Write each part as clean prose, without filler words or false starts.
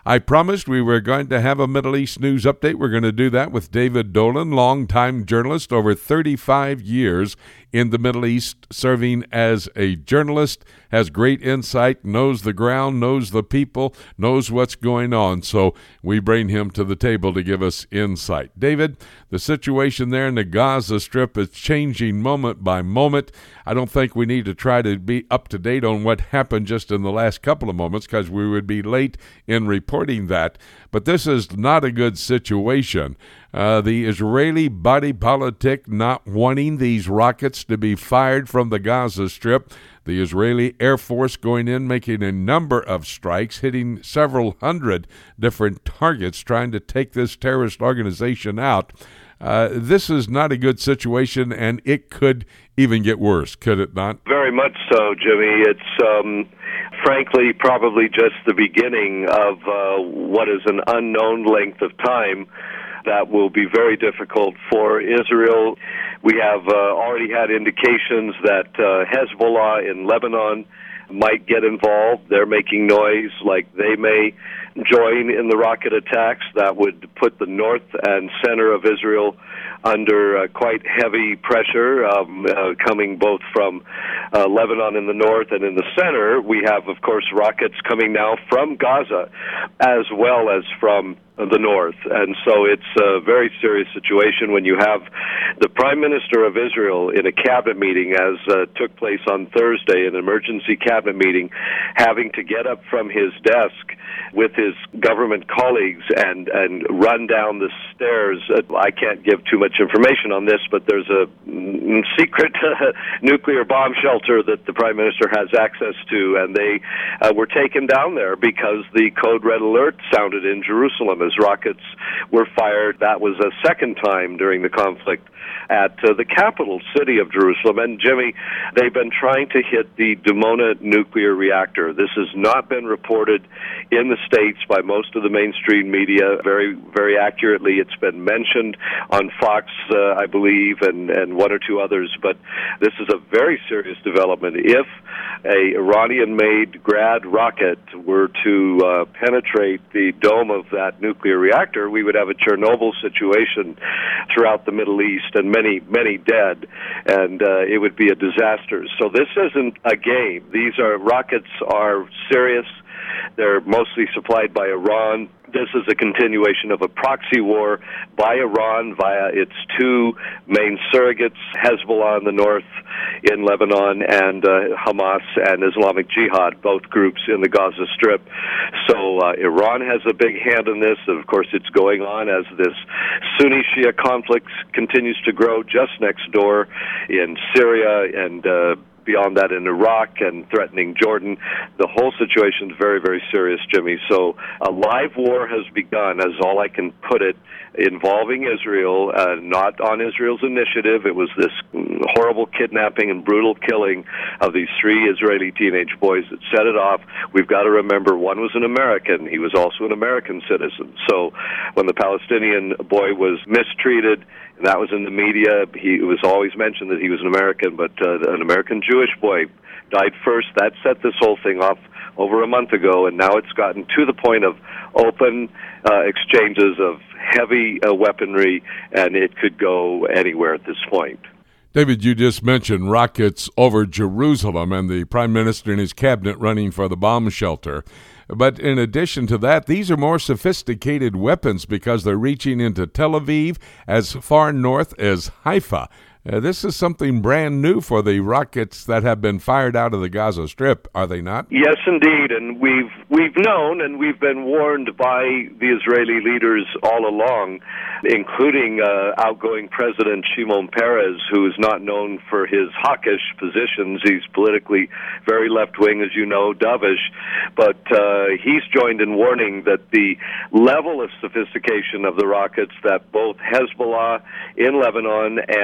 I promised we were going to have a Middle East news update. We're going to do that with David Dolan, longtime journalist, over 35 years in the Middle East, serving as a journalist, has great insight, knows the ground, knows the people, knows what's going on. So we bring him to the table to give us insight. David, the situation there in the Gaza Strip is changing moment by moment. I don't think we need to try to be up to date on what happened just in the last couple of moments because we would be late in reporting that. But this is not a good situation. The Israeli body politic not wanting these rockets to be fired from the Gaza Strip. The Israeli Air Force going in, making a number of strikes, hitting several hundred different targets, trying to take this terrorist organization out. This is not a good situation, and it could even get worse, could it not? Very much so, Jimmy. It's frankly probably just the beginning of what is an unknown length of time that will be very difficult for Israel. We have already had indications that Hezbollah in Lebanon might get involved. They're making noise like they may join in the rocket attacks. That would put the north and center of Israel under quite heavy pressure, coming both from Lebanon in the north and in the center. We have, of course, rockets coming now from Gaza as well as from the north. And so it's a very serious situation when you have the Prime Minister of Israel in a cabinet meeting, as took place on Thursday, an emergency cabinet meeting, having to get up from his desk with his government colleagues and run down the stairs. I can't give too much information on this, but there's a secret nuclear bomb shelter that the Prime Minister has access to, and they were taken down there because the code red alert sounded in Jerusalem as rockets were fired. That was a second time during the conflict at the capital city of Jerusalem. And Jimmy, they've been trying to hit the Dimona nuclear reactor. This has not been reported in the States by most of the mainstream media very, very accurately. It's been mentioned on Fox, I believe, and one or two others. But this is a very serious development. If a Iranian-made Grad rocket were to penetrate the dome of that nuclear reactor, we would have a Chernobyl situation throughout the Middle East and many, many dead, and it would be a disaster. So this isn't a game. These rockets are serious. They're mostly supplied by Iran. This is a continuation of a proxy war by Iran via its two main surrogates, Hezbollah in the north in Lebanon and Hamas and Islamic Jihad, both groups in the Gaza Strip. So Iran has a big hand in this. Of course, it's going on as this Sunni-Shia conflict continues to grow just next door in Syria and beyond that in Iraq and threatening Jordan. The whole situation is very, very serious, Jimmy. So a live war has begun, as all I can put it, involving Israel, not on Israel's initiative. It was this horrible kidnapping and brutal killing of these three Israeli teenage boys that set it off. We've got to remember one was an American. He was also an American citizen. So when the Palestinian boy was mistreated, and that was in the media, it was always mentioned that he was an American, but an American Jewish boy died first. That set this whole thing off over a month ago, and now it's gotten to the point of open exchanges of heavy weaponry, and it could go anywhere at this point. David, you just mentioned rockets over Jerusalem and the Prime Minister and his cabinet running for the bomb shelter. But in addition to that, these are more sophisticated weapons because they're reaching into Tel Aviv as far north as Haifa. This is something brand new for the rockets that have been fired out of the Gaza Strip, are they not? Yes, indeed, and we've known and we've been warned by the Israeli leaders all along, including outgoing President Shimon Peres, who is not known for his hawkish positions. He's politically very left-wing, as you know, dovish, but he's joined in warning that the level of sophistication of the rockets that both Hezbollah in Lebanon and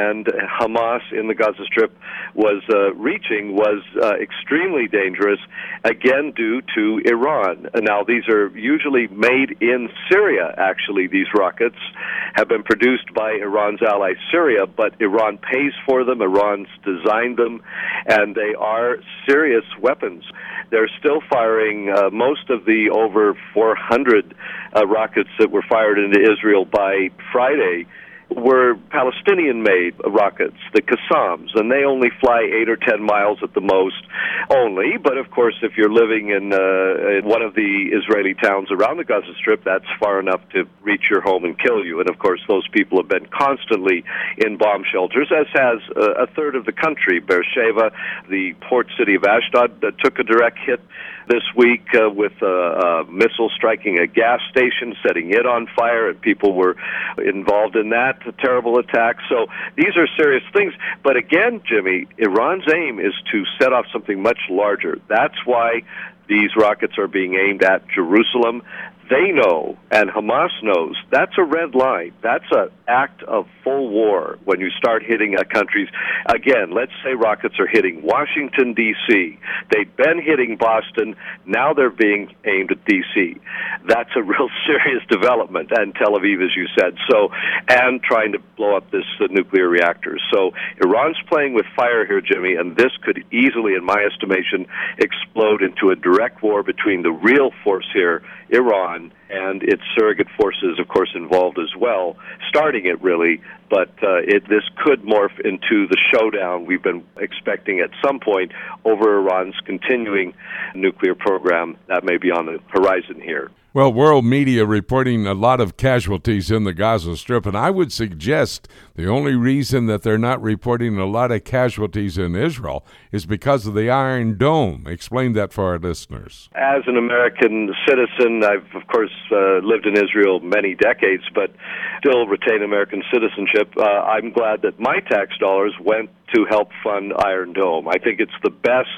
Hamas in the Gaza Strip was reaching was extremely dangerous, again due to Iran. Now, these are usually made in Syria, actually. These rockets have been produced by Iran's ally Syria, but Iran pays for them, Iran's designed them, and they are serious weapons. They're still firing most of the over 400 rockets that were fired into Israel by Friday were Palestinian-made rockets, the Qassams, and they only fly 8 or 10 miles at the most only. But, of course, if you're living in one of the Israeli towns around the Gaza Strip, that's far enough to reach your home and kill you. And, of course, those people have been constantly in bomb shelters, as has a third of the country. Beersheba, the port city of Ashdod, took a direct hit this week with a missile striking a gas station, setting it on fire, and people were involved in that terrible attack. So these are serious things. But again, Jimmy, Iran's aim is to set off something much larger. That's why these rockets are being aimed at Jerusalem. They know, and Hamas knows, that's a red line. That's an act of full war when you start hitting a country's... Again, let's say rockets are hitting Washington, D.C. They've been hitting Boston. Now they're being aimed at D.C. That's a real serious development, and Tel Aviv, as you said. So, and trying to blow up this nuclear reactor. So Iran's playing with fire here, Jimmy, and this could easily, in my estimation, explode into a direct war between the real force here, Iran, and its surrogate forces, of course, involved as well, starting it really, but this could morph into the showdown we've been expecting at some point over Iran's continuing nuclear program that may be on the horizon here. Well, world media reporting a lot of casualties in the Gaza Strip, and I would suggest the only reason that they're not reporting a lot of casualties in Israel is because of the Iron Dome. Explain that for our listeners. As an American citizen, I've, of course, lived in Israel many decades, but still retain American citizenship. I'm glad that my tax dollars went to help fund Iron Dome. I think it's the best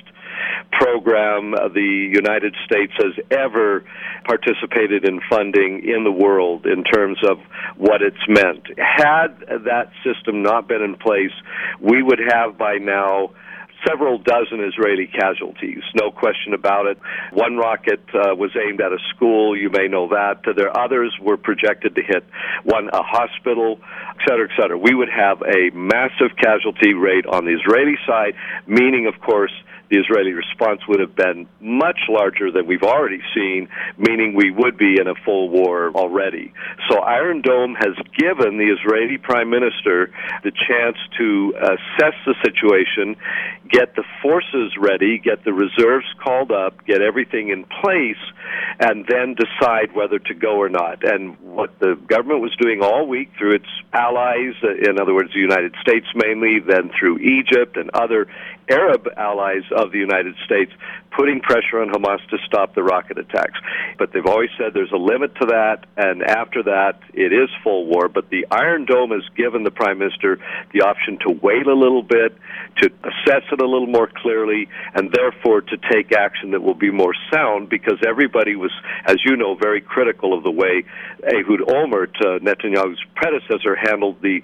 program the United States has ever participated in funding in the world in terms of what it's meant. Had that system not been in place, we would have by now several dozen Israeli casualties, no question about it. One rocket was aimed at a school, you may know that. There others were projected to hit a hospital, et cetera, et cetera. We would have a massive casualty rate on the Israeli side, meaning, of course, the Israeli response would have been much larger than we've already seen, meaning we would be in a full war already. So Iron Dome has given the Israeli Prime Minister the chance to assess the situation, get the forces ready, get the reserves called up, get everything in place, and then decide whether to go or not. And what the government was doing all week through its allies, in other words, the United States mainly, then through Egypt and other Arab allies of the United States, putting pressure on Hamas to stop the rocket attacks. But they've always said there's a limit to that, and after that, it is full war. But the Iron Dome has given the Prime Minister the option to wait a little bit, to assess it a little more clearly, and therefore to take action that will be more sound, because everybody was, as you know, very critical of the way Ehud Olmert, Netanyahu's predecessor, handled the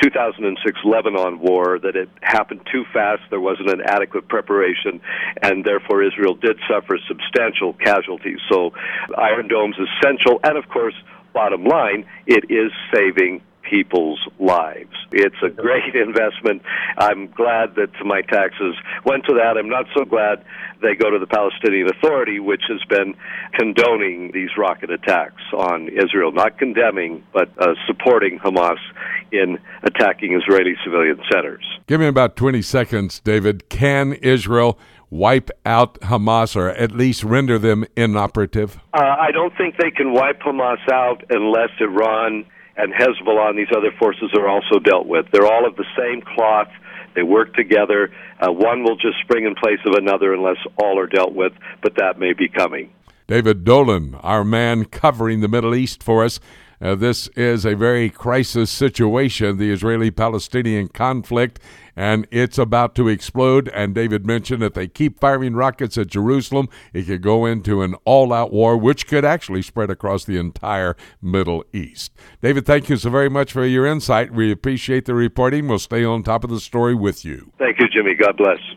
2006 Lebanon war, that it happened too fast, there wasn't an adequate preparation, and therefore Israel did suffer substantial casualties. So Iron Dome's essential, and of course, bottom line, it is saving people's lives. It's a great investment. I'm glad that my taxes went to that. I'm not so glad they go to the Palestinian Authority, which has been condoning these rocket attacks on Israel, not condemning, but supporting Hamas in attacking Israeli civilian centers. Give me about 20 seconds, David. Can Israel wipe out Hamas, or at least render them inoperative? I don't think they can wipe Hamas out unless Iran and Hezbollah and these other forces are also dealt with. They're all of the same cloth. They work together. One will just spring in place of another unless all are dealt with, but that may be coming. David Dolan, our man covering the Middle East for us. This is a very crisis situation, the Israeli-Palestinian conflict, and it's about to explode. And David mentioned that they keep firing rockets at Jerusalem, it could go into an all-out war, which could actually spread across the entire Middle East. David, thank you so very much for your insight. We appreciate the reporting. We'll stay on top of the story with you. Thank you, Jimmy. God bless.